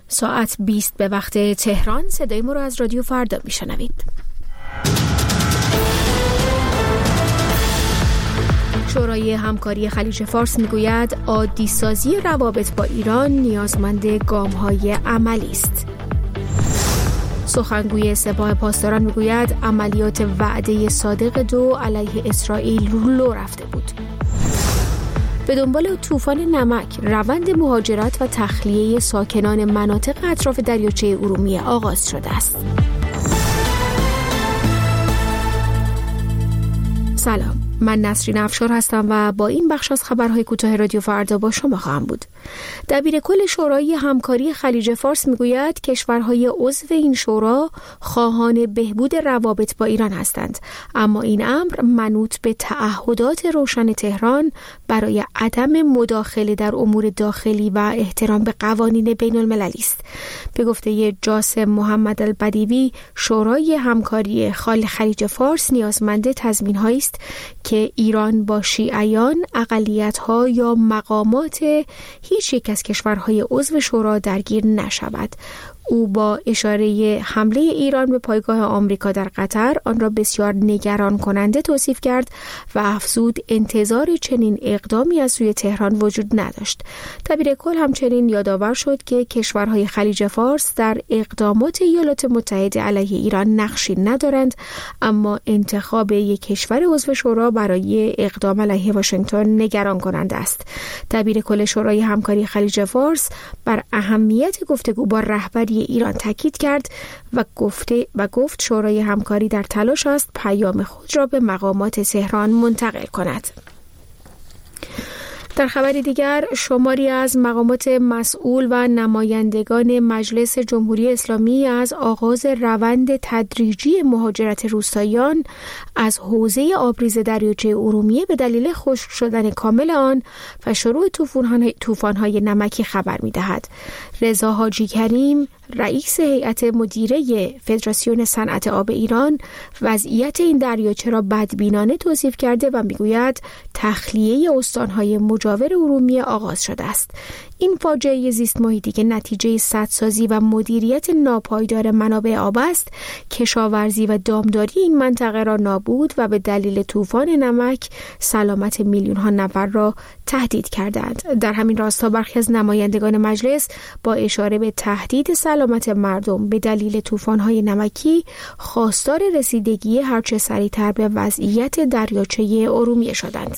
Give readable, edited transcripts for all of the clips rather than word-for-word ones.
ساعت 20 به وقت تهران. صدای ما رو از رادیو فردا میشنوید. شورای همکاری خلیج فارس میگوید عادی سازی روابط با ایران نیازمند گام‌های عملی است. سخنگوی سپاه پاسداران میگوید عملیات وعده صادق 2 علیه اسرائیل رو رفته بود. به دنبال طوفان نمک، روند مهاجرت و تخلیه ساکنان مناطق اطراف دریاچه ارومیه آغاز شده است. سلام، من نسرین افشار هستم و با این بخش از خبرهای کوتاه رادیو فردا با شما خواهم بود. دبیرکل شورای همکاری خلیج فارس میگوید کشورهای عضو این شورا خواهان بهبود روابط با ایران هستند، اما این امر منوط به تعهدات روشن تهران برای عدم مداخله در امور داخلی و احترام به قوانین بین المللی است. به گفته جاسم محمد البدیوی، شورای همکاری خلیج فارس نیازمند تضمین‌هایی است که ایران با شیعیان، اقلیت‌ها یا مقامات هیچ یک از کشورهای عضو شورا درگیر نشود. او با اشاره حمله ایران به پایگاه آمریکا در قطر آن را بسیار نگران کننده توصیف کرد و افزود انتظار چنین اقدامی از سوی تهران وجود نداشت. دبیرکل همچنین یادآور شد که کشورهای خلیج فارس در اقدامات ایالات متحده علیه ایران نقشی ندارند، اما انتخاب یک کشور عضو شورا برای اقدام علیه واشنگتن نگران کننده است. دبیرکل شورای همکاری خلیج فارس بر اهمیت گفتگو با رهبری ایران تاکید کرد و گفت شورای همکاری در تلاش است پیام خود را به مقامات تهران منتقل کند. در خبر دیگر، شماری از مقامات مسئول و نمایندگان مجلس جمهوری اسلامی از آغاز روند تدریجی مهاجرت روستاییان از حوزه آبریز دریاچه ارومیه به دلیل خشک شدن کامل آن و شروع طوفان‌های نمکی خبر می‌دهد. رضا حاجی کریم، رئیس هیئت مدیره فدراسیون صنعت آب ایران، وضعیت این دریاچه را بدبینانه توصیف کرده و میگوید تخلیه استانهای مجاور ارومیه آغاز شده است. این فاجعه زیست محیطی که نتیجه سدسازی و مدیریت ناپایدار منابع آب است، کشاورزی و دامداری این منطقه را نابود و به دلیل طوفان نمک سلامت میلیون‌ها نفر را تهدید کردند. در همین راستا برخی از نمایندگان مجلس با اشاره به تهدید سلامت مردم به دلیل طوفان‌های نمکی خواستار رسیدگی هرچه سریعتر به وضعیت دریاچه ارومیه شدند.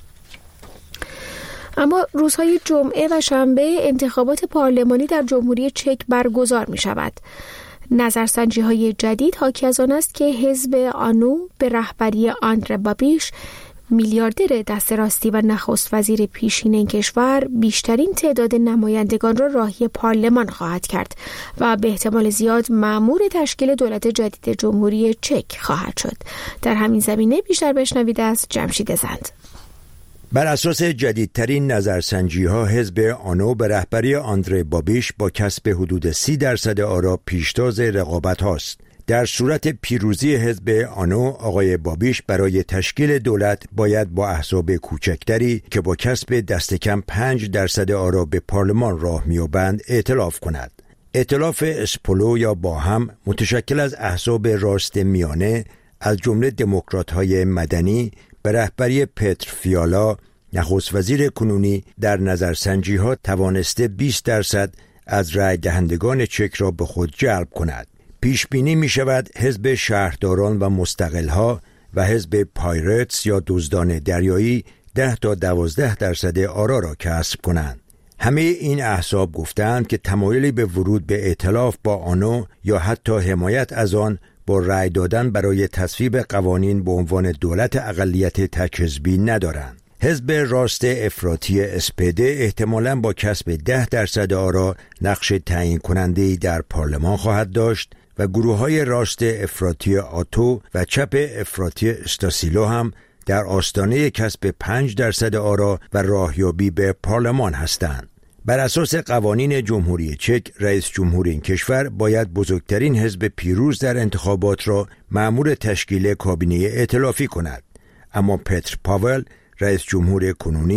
اما روزهای جمعه و شنبه انتخابات پارلمانی در جمهوری چک برگزار می شود. نظرسنجی‌های جدید حاکی از آن است که حزب آنو به رهبری آندره بابیش، میلیاردر دست راستی و نخست وزیر پیشین این کشور، بیشترین تعداد نمایندگان را راهی پارلمان خواهد کرد و به احتمال زیاد مأمور تشکیل دولت جدید جمهوری چک خواهد شد. در همین زمینه بیشتر بشنوید از جمشید زند. بر اساس جدیدترین نظرسنجی‌ها، حزب آنو به رهبری آندره بابیش با کسب حدود 30% آرا پیشتاز رقابت هاست. در صورت پیروزی حزب آنو، آقای بابیش برای تشکیل دولت باید با احزاب کوچکتری که با کسب دست کم 5% آرا به پارلمان راه می‌یابند ائتلاف کند. ائتلاف اسپولو یا با هم، متشکل از احزاب راست میانه از جمله دموکرات‌های مدنی به رهبری پتر فیالا، نخست وزیر کنونی، در نظرسنجی‌ها توانسته 20% از رای دهندگان چک را به خود جلب کند. پیش بینی می شود حزب شهرداران و مستقلها و حزب پایرتس یا دزدان دریایی 10 تا 12% آرا را کسب کنند. همه این احزاب گفتند که تمایلی به ورود به ائتلاف با آنو یا حتی حمایت از آن با رأی دادن برای تصویب قوانین به عنوان دولت اقلیت تک حزبی ندارند. حزب راست افراطی SPD احتمالاً با کسب 10% آرا نقش تعیین کننده‌ای در پارلمان خواهد داشت و گروه‌های راست افراطی آتو و چپ افراطی استاسیلو هم در آستانه کسب 5% آرا و راهیابی به پارلمان هستند. بر اساس قوانین جمهوری چک، رئیس جمهور این کشور باید بزرگترین حزب پیروز در انتخابات را مأمور تشکیل کابینه ائتلافی کند. اما پتر پاول، رئیس جمهور کنونی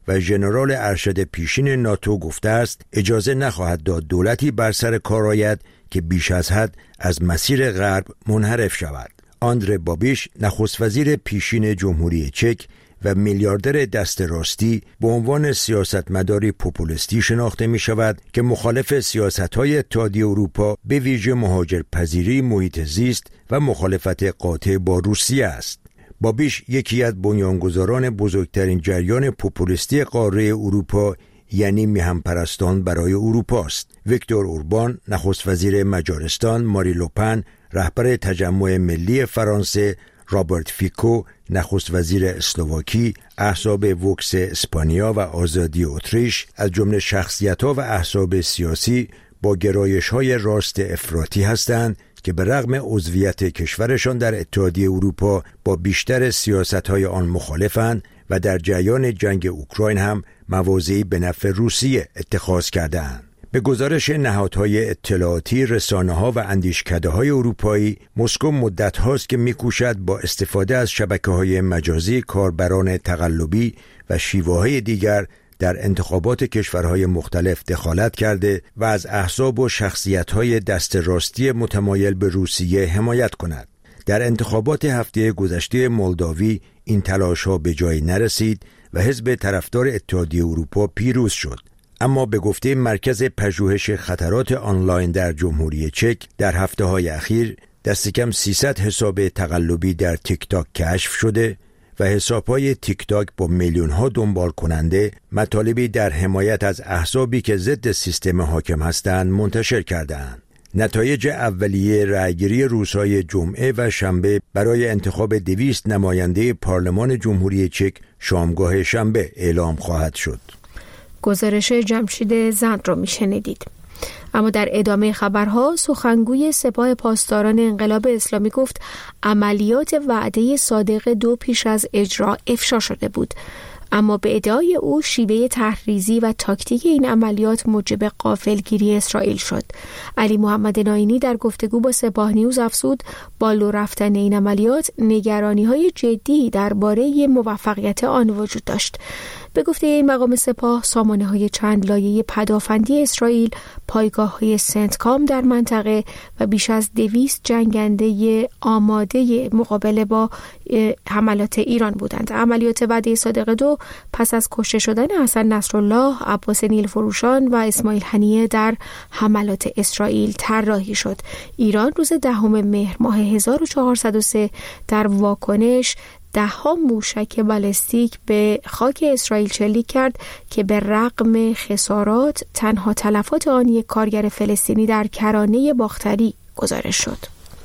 و ژنرال ارشد پیشین ناتو گفته است اجازه نخواهد داد دولتی بر سر کار آید که بیش از حد از مسیر غرب منحرف شود. آندره بابیش، نخست وزیر پیشین جمهوری چک و میلیاردر دست راستی، به عنوان سیاستمداری پوپولیستی شناخته می شود که مخالف سیاست‌های اتحادیه اروپا به ویژه مهاجرپذیری، محیط زیست و مخالفت قاطع با روسیه است. بابیش یکی از بنیانگذاران بزرگترین جریان پوپولیستی قاره اروپا یعنی میهن‌پرستان برای اروپا است. ویکتور اوربان، نخست وزیر مجارستان، ماری لوپن، رهبر تجمع ملی فرانسه، رابرت فیکو، نخست وزیر اسلواکی، احزاب ووکس اسپانیا و آزادی اتریش از جمله شخصیت‌ها و احزاب سیاسی با گرایش‌های راست افراطی هستند که به رغم عضویت کشورشان در اتحادیه اروپا با بیشتر سیاست‌های آن مخالفند و در جریان جنگ اوکراین هم مواضعی به نفع روسیه اتخاذ کرده‌اند. به گزارش نهادهای اطلاعاتی، رسانه‌ها و اندیشکده‌های اروپایی، مسکو مدت هاست که می‌کوشد با استفاده از شبکه‌های مجازی کاربران تقلبی و شیوه‌های دیگر در انتخابات کشورهای مختلف دخالت کرده و از احزاب و شخصیت‌های دست راستی متمایل به روسیه حمایت کند. در انتخابات هفته گذشته مولداوی این تلاش‌ها به جایی نرسید و حزب طرفدار اتحادیه اروپا پیروز شد. اما به گفته مرکز پژوهش خطرات آنلاین در جمهوری چک، در هفته‌های اخیر دست کم 300 حساب تقلبی در تیک تاک کشف شده و حساب‌های تیک تاک با میلیون‌ها دنبال کننده مطالبی در حمایت از احزابی که ضد سیستم حاکم هستند منتشر کرده‌اند. نتایج اولیه رأیگیری روزهای جمعه و شنبه برای انتخاب 200 نماینده پارلمان جمهوری چک شامگاه شنبه اعلام خواهد شد. گزارش جمشید زند را میشنیدید. اما در ادامه خبرها سخنگوی سپاه پاسداران انقلاب اسلامی گفت عملیات وعده صادق 2 پیش از اجرا افشا شده بود، اما به ادعای او شیوه طرحریزی و تاکتیک این عملیات موجب غافلگیری اسرائیل شد. علی محمد ناینی در گفتگو با سپاه نیوز افزود با لو رفتن این عملیات نگرانی‌های جدی درباره موفقیت آن وجود داشت. به گفته این مقام سپاه، سامانه‌های چند لایه پدافندی اسرائیل، پایگاه‌های سنتکام در منطقه و بیش از 200 جنگنده آماده مقابله با حملات ایران بودند. عملیات وعده صادق 2 پس از کشته شدن حسن نصرالله، عباس نیلفروشان و اسماعیل هنیه در حملات اسرائیل طراحی شد. ایران روز 10 مهر ماه 1403 در واکنش 10 موشک بالستیک به خاک اسرائیل شلیک کرد که به رغم خسارات تنها تلفات آن یک کارگر فلسطینی در کرانه باختری گزارش شد.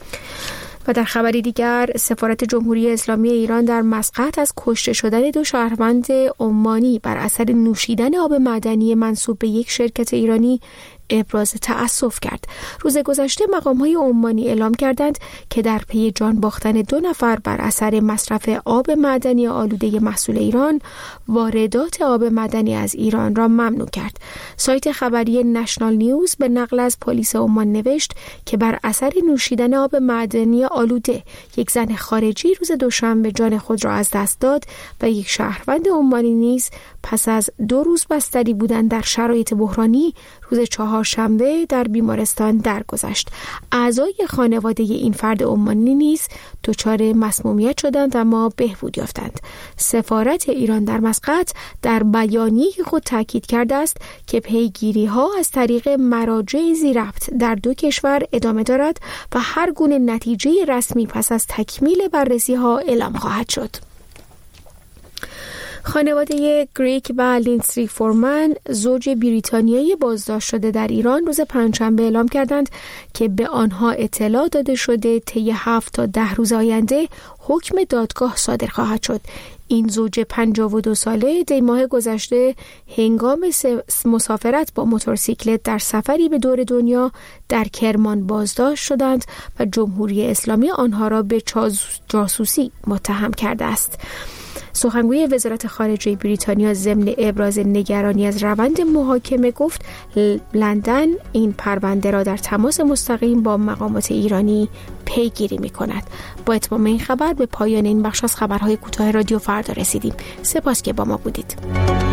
و در خبری دیگر، سفارت جمهوری اسلامی ایران در مسقط از کشته شدن 2 شهروند عمانی بر اثر نوشیدن آب معدنی منسوب به یک شرکت ایرانی ابراز تأسف کرد. روز گذشته مقام‌های عمانی اعلام کردند که در پی جان باختن 2 نفر بر اثر مصرف آب معدنی آلوده محصول ایران، واردات آب معدنی از ایران را ممنوع کرد. سایت خبری نشنال نیوز به نقل از پلیس عمان نوشت که بر اثر نوشیدن آب معدنی آلوده یک زن خارجی روز دوشنبه جان خود را از دست داد و یک شهروند عمانی نیز پس از 2 روز بستری بودن در شرایط بحرانی روز 4 شنبه در بیمارستان درگذشت. اعضای خانواده این فرد عمانی نیز دچار مسمومیت شدند اما بهبود یافتند. سفارت ایران در مسقط در بیانیه خود تاکید کرده است که پیگیری‌ها از طریق مراجع ذی ربط در 2 کشور ادامه دارد و هر گونه نتیجه رسمی پس از تکمیل بررسی‌ها اعلام خواهد شد. خانواده گریک و لینسی فورمن، زوج بریتانیایی بازداشت شده در ایران، روز پنجشنبه اعلام کردند که به آنها اطلاع داده شده طی 7 تا 10 روز آینده حکم دادگاه صادر خواهد شد. این زوج 52 ساله دی ماه گذشته هنگام مسافرت با موتورسیکلت در سفری به دور دنیا در کرمان بازداشت شدند و جمهوری اسلامی آنها را به جاسوسی متهم کرده است. سخنگوی وزارت خارجه بریتانیا ضمن ابراز نگرانی از روند محاکمه گفت لندن این پرونده را در تماس مستقیم با مقامات ایرانی پیگیری می‌کند. با اتمام این خبر به پایان این بخش از خبرهای کوتاه رادیو فردا رسیدیم. سپاس که با ما بودید.